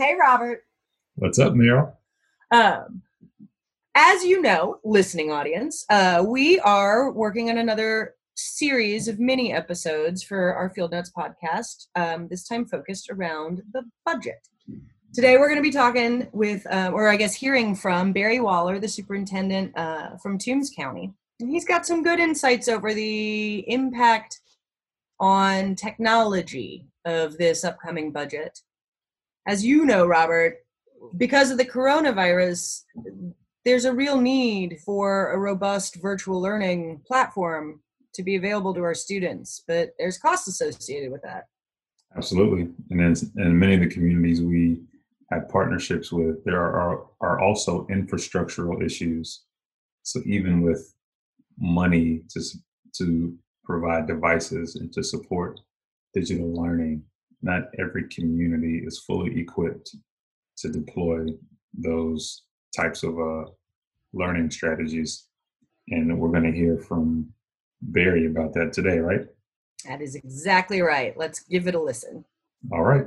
Hey, Robert. What's up, Meryl? Um, as you know, listening audience, we are working on another series of mini episodes for our Field Notes podcast, this time focused around the budget. Today, we're going to be talking with, or I guess hearing from Barry Waller, the superintendent from Toombs County. And he's got some good insights over the impact on technology of this upcoming budget. As you know, Robert, because of the coronavirus, there's a real need for a robust virtual learning platform to be available to our students, but there's costs associated with that. Absolutely. And in many of the communities we have partnerships with, there are also infrastructural issues. So even with money to provide devices and to support digital learning, not every community is fully equipped to deploy those types of learning strategies. And we're going to hear from Barry about that today, right? That is exactly right. Let's give it a listen. All right.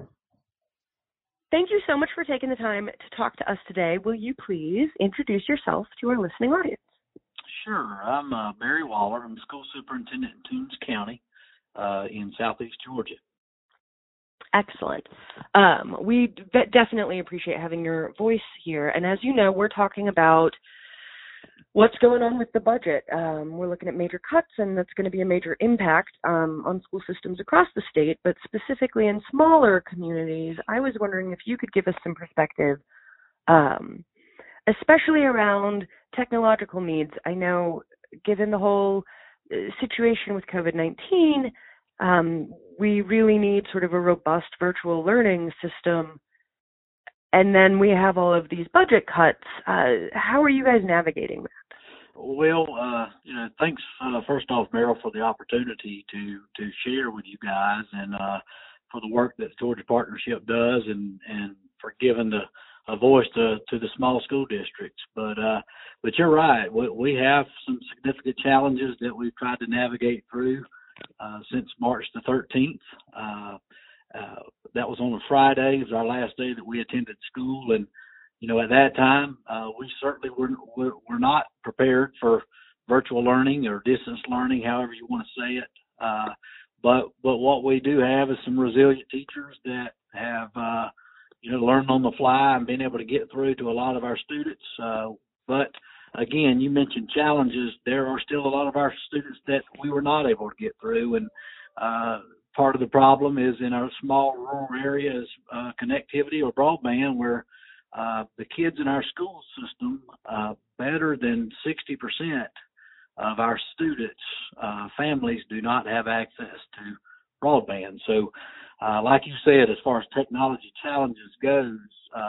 Thank you so much for taking the time to talk to us today. Will you please introduce yourself to our listening audience? Sure. I'm Barry Waller. I'm school superintendent in Toombs County in southeast Georgia. Excellent. We definitely appreciate having your voice here. And as you know, we're talking about what's going on with the budget. We're looking at major cuts, and that's going to be a major impact on school systems across the state, but specifically in smaller communities. I was wondering if you could give us some perspective, especially around technological needs. I know, given the whole situation with COVID-19, we really need sort of a robust virtual learning system. And then we have all of these budget cuts. How are you guys navigating that? Well, thanks first off, Meryl, for the opportunity to share with you guys and for the work that the Georgia Partnership does and for giving a voice to the small school districts. But you're right. We have some significant challenges that we've tried to navigate through since March the 13th. That was on a Friday. It was our last day that we attended school, and at that time, we certainly were not prepared for virtual learning or distance learning, however you want to say it. But what we do have is some resilient teachers that have learned on the fly and been able to get through to a lot of our students. But again, you mentioned challenges. There are still a lot of our students that we were not able to get through, and part of the problem is in our small rural areas, connectivity or broadband, where the kids in our school system, better than 60% of our students' families do not have access to broadband. So, like you said, as far as technology challenges goes,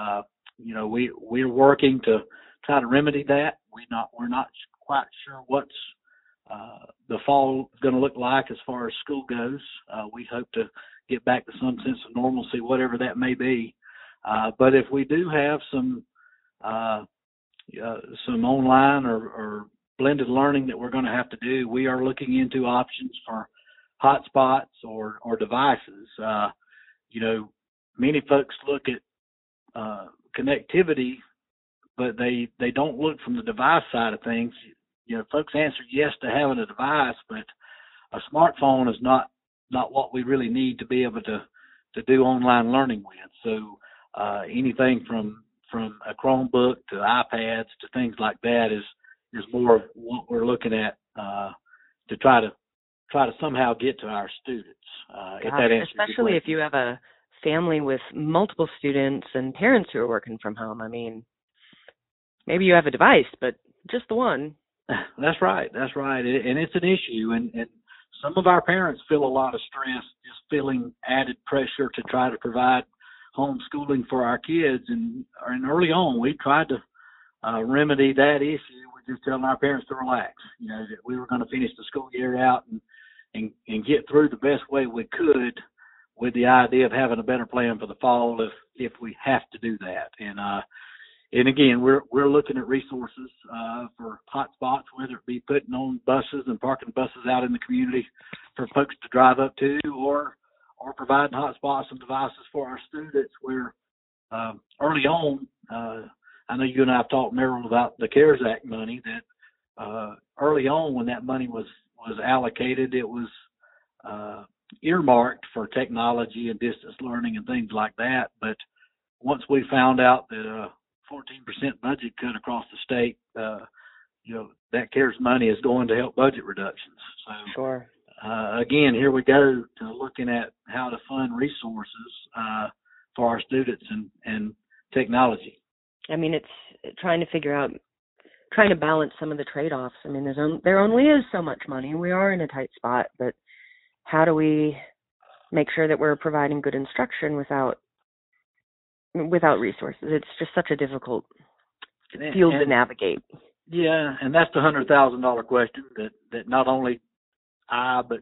we're working to try to remedy that. We're not quite sure what's the fall is going to look like as far as school goes. We hope to get back to some sense of normalcy, whatever that may be. But if we do have some online or blended learning that we're going to have to do, we are looking into options for hotspots or devices. Many folks look at connectivity, but they don't look from the device side of things. Folks answer yes to having a device, but a smartphone is not what we really need to be able to do online learning with. So anything from a Chromebook to iPads to things like that is more of what we're looking at to try to somehow get to our students. If that answers especially if you have a family with multiple students and parents who are working from home. I mean, maybe you have a device, but just the one. That's right. And it's an issue. And some of our parents feel a lot of stress, just feeling added pressure to try to provide homeschooling for our kids. And early on, we tried to remedy that issue with just telling our parents to relax, that we were going to finish the school year out and get through the best way we could, with the idea of having a better plan for the fall if we have to do that. And again, we're looking at resources for hotspots, whether it be putting on buses and parking buses out in the community for folks to drive up to, or providing hotspots and devices for our students where early on, I know you and I have talked, Merrill, about the CARES Act money. That early on, when that money was allocated, it was earmarked for technology and distance learning and things like that. But once we found out that a 14% budget cut across the state, that CARES money is going to help budget reductions. So, Sure. Again, here we go to looking at how to fund resources for our students and technology. I mean, it's trying to balance some of the trade-offs. I mean, there only is so much money. We are in a tight spot, but how do we make sure that we're providing good instruction without resources? It's just such a difficult field to navigate. Yeah, and that's the $100,000 question that not only I, but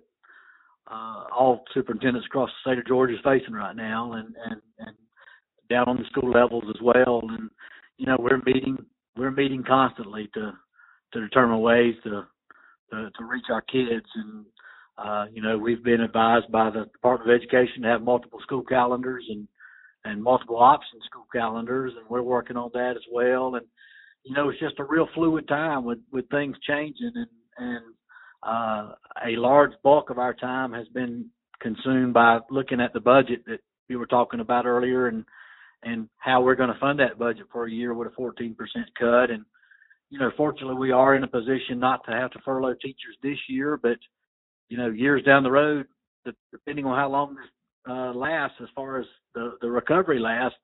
all superintendents across the state of Georgia is facing right now, and down on the school levels as well. And we're meeting constantly to determine ways to reach our kids. And we've been advised by the Department of Education to have multiple school calendars and multiple option school calendars, and we're working on that as well. And it's just a real fluid time with things changing, and a large bulk of our time has been consumed by looking at the budget that you were talking about earlier, and how we're going to fund that budget for a year with a 14% cut. And fortunately, we are in a position not to have to furlough teachers this year, but years down the road, depending on how long this lasts, as far as the recovery lasts,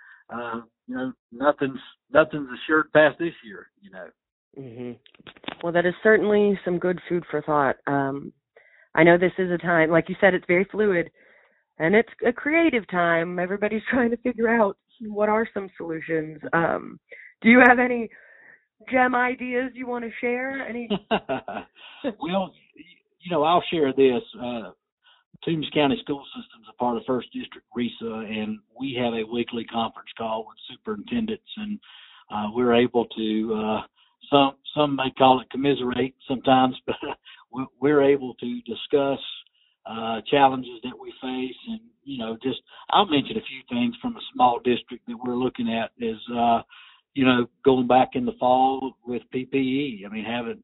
nothing's assured past this year. Mm-hmm. Well, that is certainly some good food for thought. I know this is a time, like you said, it's very fluid, and it's a creative time. Everybody's trying to figure out what are some solutions. Do you have any gem ideas you want to share? Any? Well, I'll share this. Toombs County School System is a part of First District RESA, and we have a weekly conference call with superintendents, and we're able to, some may call it commiserate sometimes, but we're able to discuss challenges that we face. And, I'll mention a few things from a small district that we're looking at is, going back in the fall with PPE. I mean,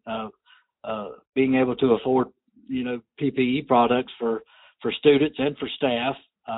being able to afford, PPE products for students and for staff,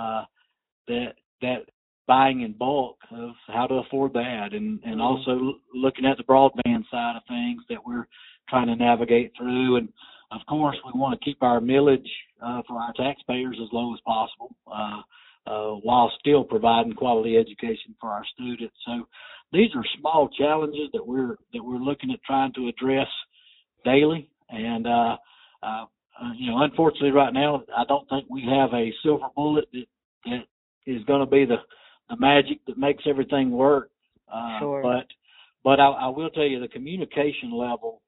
that buying in bulk of how to afford that, and also looking at the broadband side of things that we're trying to navigate through. And of course, we want to keep our millage for our taxpayers as low as possible, while still providing quality education for our students. So these are small challenges that we're looking at trying to address daily. And unfortunately, right now, I don't think we have a silver bullet that is going to be the magic that makes everything work. Sure. But I will tell you, the communication level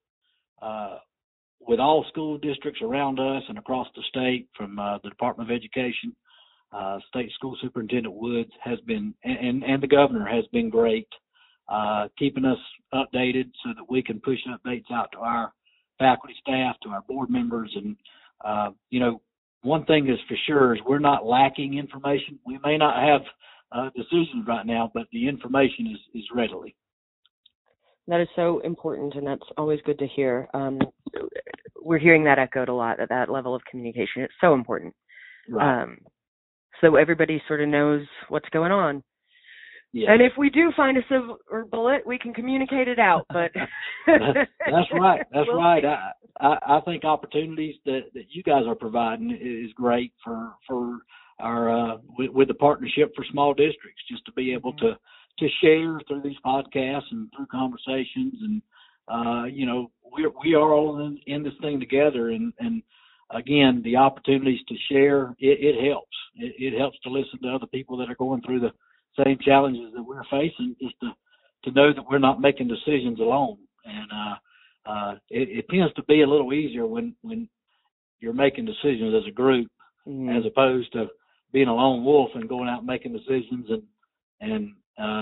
with all school districts around us and across the state, from the Department of Education, State School Superintendent Woods has been, and the governor has been great, keeping us updated so that we can push updates out to our faculty, staff, to our board members. And, one thing is for sure is we're not lacking information. We may not have decisions right now, but the information is readily. That is so important, and that's always good to hear. We're hearing that echoed a lot, at that level of communication. It's so important. Right. So everybody sort of knows what's going on. Yeah. And if we do find a silver bullet, we can communicate it out. But that's right. That's right. I think opportunities that you guys are providing is great for our with the partnership for small districts, just to be able to share through these podcasts and through conversations. And we are all in this thing together. And again, the opportunities to share, it helps. It helps to listen to other people that are going through the same challenges that we're facing, just to know that we're not making decisions alone. And it tends to be a little easier when you're making decisions as a group, as opposed to being a lone wolf and going out and making decisions and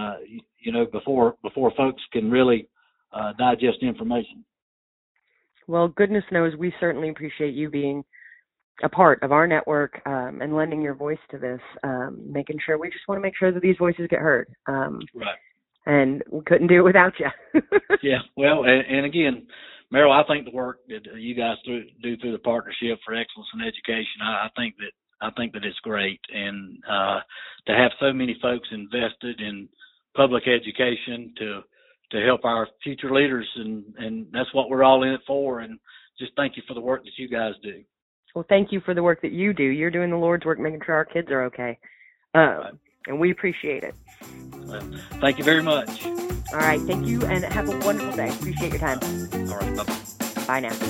before folks can really digest information. Well, goodness knows we certainly appreciate you being a part of our network and lending your voice to this, making sure we just want to make sure that these voices get heard. Right. And we couldn't do it without you. Yeah. Well, and again, Meryl, I think the work that you guys do through the Partnership for Excellence in Education, I think that it's great, and to have so many folks invested in public education to help our future leaders, and that's what we're all in it for. And just thank you for the work that you guys do. Well, thank you for the work that you do. You're doing the Lord's work, making sure our kids are okay, and we appreciate it. Well, thank you very much. All right, thank you, and have a wonderful day. Appreciate your time. All right, bye-bye. Bye now.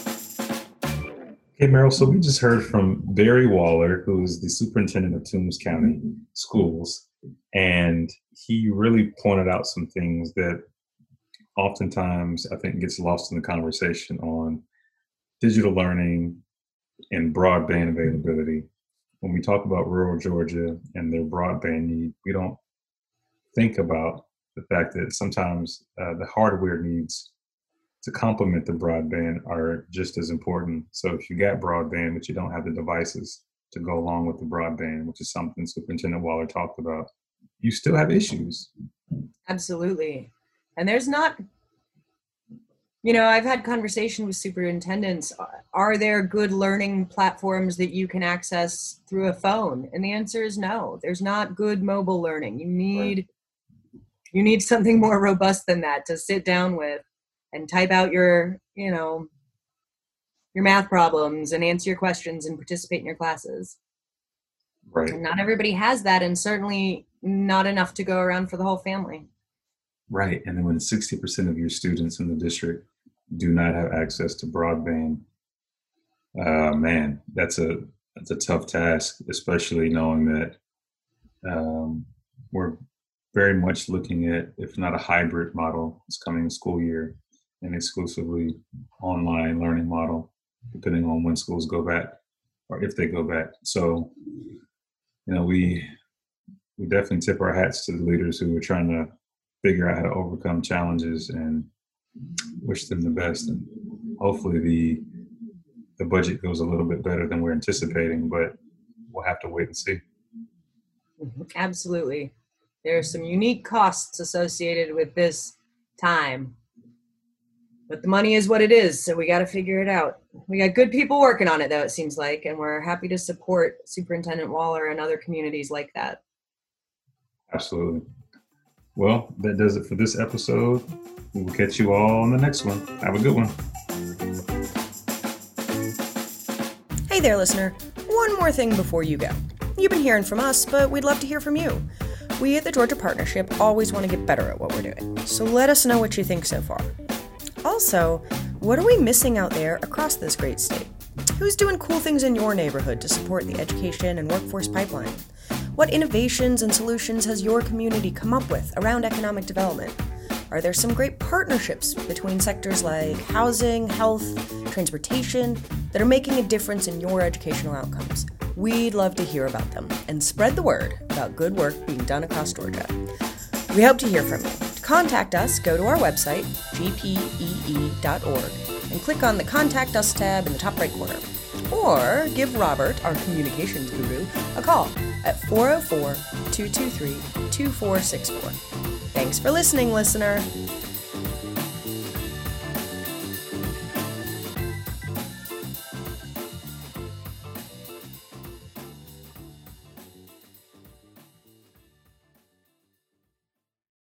Hey, Meryl, so we just heard from Barry Waller, who is the superintendent of Toombs County Schools, and he really pointed out some things that oftentimes I think gets lost in the conversation on digital learning and broadband availability. When we talk about rural Georgia and their broadband need, we don't think about the fact that sometimes the hardware needs to complement the broadband are just as important. So if you got broadband, but you don't have the devices to go along with the broadband, which is something Superintendent Waller talked about, you still have issues. Absolutely. And there's not, I've had conversation with superintendents. Are there good learning platforms that you can access through a phone? And the answer is no. There's not good mobile learning. You need something more robust than that to sit down with and type out your math problems and answer your questions and participate in your classes. Right. And not everybody has that, and certainly not enough to go around for the whole family. Right. And then when 60% of your students in the district do not have access to broadband, man, that's a tough task, especially knowing that we're very much looking at, if not a hybrid model this coming school year, an exclusively online learning model, depending on when schools go back or if they go back. So, we definitely tip our hats to the leaders who are trying to figure out how to overcome challenges and wish them the best. And hopefully the budget goes a little bit better than we're anticipating, but we'll have to wait and see. Absolutely. There are some unique costs associated with this time, but the money is what it is, so we got to figure it out. We got good people working on it, though, it seems like, and we're happy to support Superintendent Waller and other communities like that. Absolutely. Well, that does it for this episode. We will catch you all on the next one. Have a good one. Hey there, listener. One more thing before you go. You've been hearing from us, but we'd love to hear from you. We at the Georgia Partnership always want to get better at what we're doing, so let us know what you think so far. Also, what are we missing out there across this great state? Who's doing cool things in your neighborhood to support the education and workforce pipeline? What innovations and solutions has your community come up with around economic development? Are there some great partnerships between sectors like housing, health, transportation that are making a difference in your educational outcomes? We'd love to hear about them and spread the word about good work being done across Georgia. We hope to hear from you. To contact us, go to our website, gpee.org, and click on the Contact Us tab in the top right corner. Or give Robert, our communications guru, a call at 404-223-2464. Thanks for listening, listener.